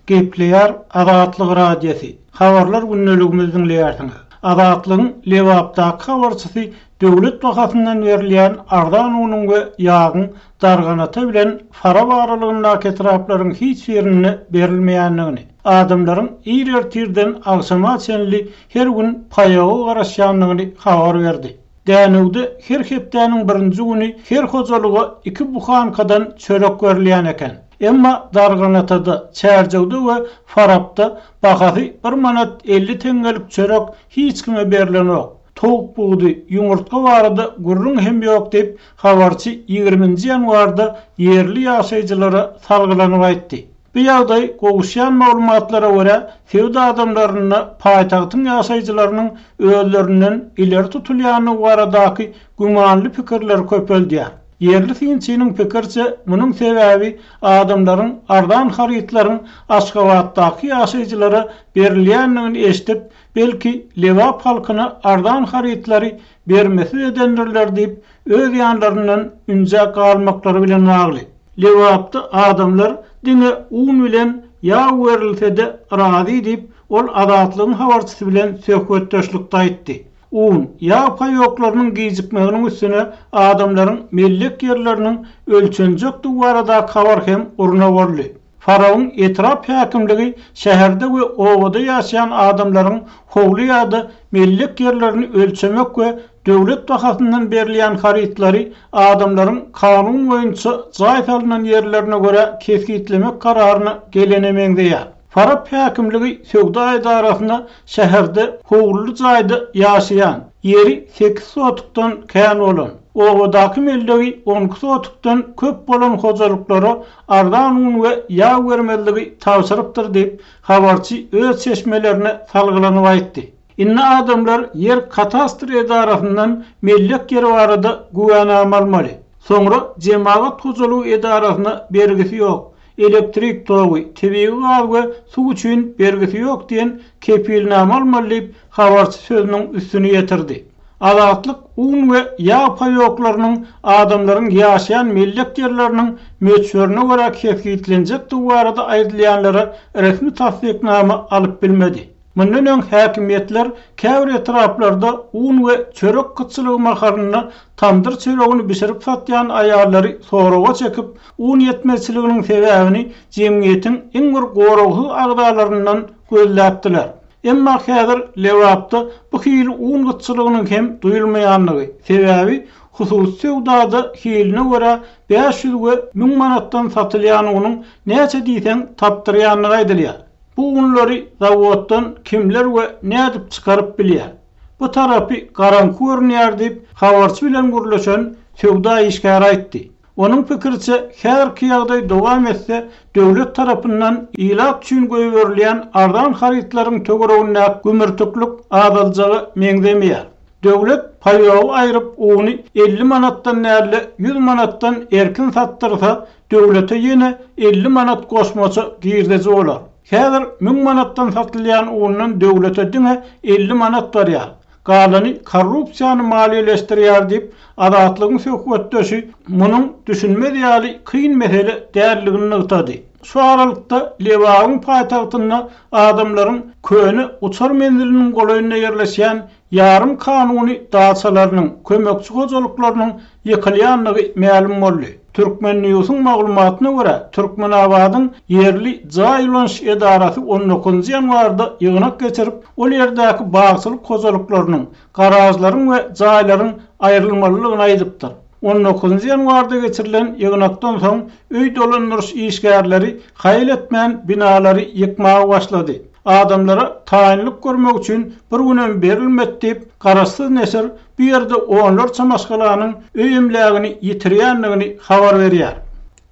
Gepleýär Azatlyk radiosi. Habarlar günnäligimizdiň leýärsiňiz. Azatlygyň Lewapdaky habarçysy döwlet wagtyndan berilýän ardan unuň we ýagyň darganata bilen fara baralygyna ketraplaryň hiç ýerine berilmeýändigini, adamlaryň ýer tirden agsama çenli her gün paýagy garaşýanlygyny habar berdi. Dänewde her hepdäniň birinji güni her hojalyga 2 buhankadan çörek berilýän eken. Emma darganatada, çärjewde we farapda bahasy 1 manat 50 tengelik çörek hiç kime berilenok. Towuk buğdy, ýumurtga barada gurrun hem ýok dep habarçy 20-nji ýanwarda ýerli ýaşaýjylara salgylanyp aýtdy. Bu ýagdaý gowuşýan maglumatlara görä sewda adamlaryna paýtagtyň ýaşaýjylarynyň öýlerinden ileri tutulýany baradaky gumanly pikirler köpeldiýär. Yerli sinçiniň pikirçe munyň sebäbi adamlaryň ardan harytlaryň Aşgabatdaky ýaşaýjylara berilýändigini eşitip, belki Lewap halkyna ardan harytlary bermesi edenlerler diýip öz ýanlaryndan ünje galmaklary bilen agly. Lewapda adamlar diňe un bilen ýa berilse-de razy diýip ol azatlygyň habarçysy bilen söhbetdeşlikde aýtdy. Un, ýa paýoklarynyň gijikmeginiň üstüne adamlaryň mellek ýerleriniň ölçenjek duwarada habar hem urna boldy. Faraoň etrap häkimligi şäherde we owada ýaşaýan adamlaryň howly ýa-da mellek ýerlerini ölçemek we döwlet wagtyndan berilýän harytlary adamlaryň kanun boýunça jaý salynan ýerlerine görä keskitlemek kararyny gelenemegdiýär. Farap häkimligi Söwda idarasyna şäherde howly jaýda ýaşaýan, ýeri 8 sotukdan kän bolan, owadaky mellegi 10 sotukdan köp bolan hojalyklara ardan un we ýa bermeligi tawsyrypdyr diýip habarçy öz çeşmelerine salgylanyp aýtdy. Inna adamlar yer katastr idarasyndan mellek ýeri barada güwäname almaly. Soňra jemaat hojalygy idarasyna bergisi ýok. Elektrik togy, tebii gaz we suw üçin bergisi ýok diýen kepilname almaly diýip habarçy sözüniň üstüne ýetirdi. Azatlyk un we ýa paýoklarynyň adamlaryň ýaşaýan mellek ýerleriniň möçberine görä keskitlenjek duwarda aýdylýanlara resmi tasdikname alyp bilmedi. Mundan öň häkimetler käbir etraplarda un we çörek kıtçylygy maharyna tandyr çöregini bişirip satýan aýallary soraga çekip un ýetmezçiliginiň sebäbini jemgyýetiň iň bir goragy agdalaryndan gözläpdiler. Emma häzir Lewapda bu hil un kıtçylygynyň hem duýulmaýanlygy sebäbi hususy sewdada hiline görä 500 we 1000 manatdan satylýan unyň näçe diýsen tapdyrýanlygy aýdylýar. Bu unlary zawoddan kimler we nädip çykaryp bilýär. Bu tarapy garanky görnýär diýip habarçy bilen gürleşen Söwda işgär aýtdy. Onuň pikirçe her ýagdaý dowam etse döwlet tarapyndan ilap üçin goýberilýän ardan harytlaryň tögeregine gümürtüklük adaljagy meňzemeýär. Döwlet paýagy aýryp uny 50 manatdan näle 100 manatdan erkin satdyrsa, döwlete ýene 50 manat goşmaça girdeji bolar. Häzir 1000 manatdan satylýan unyň döwlete diňe 50 manat berýär. Galany korrupsiýany maliýeleşdirýär diýip azatlygyň söhbetdeşi munyň düşünme ýaly kyn mesele däldigini ýetdi. Şu aralykda Lewapyň paýtagtyna adamlaryň köni uçar menziliniň golaýyna ýerleşýän ýarym kanuny daçalarynyň kömekçi hojalyklarynyň ýykylýanlygy ma'lum boldy. Türkmen Newsyň maglumatyna görä, Türkmenabadyň yerli jaýlanyş edarasy 19-njy ýanwarda ýygnak geçirip, ol ýerdäki bagçylyk hojalyklarynyň, garażlaryň we jaýlaryň aýrylmalylygyny aýdypdyr. 19-njy ýanwarda geçirilen ýygnakdan soň öý dolandyryş işgärleri haýyl etmän binalary ýykmaga başlady. Adamlara taýinlik görmek üçin bir günem berilmedi diýip garaşsyz neser bir ýerde onlar çamaşgalanyň öýümlägini ýitirýändigini habar berýär.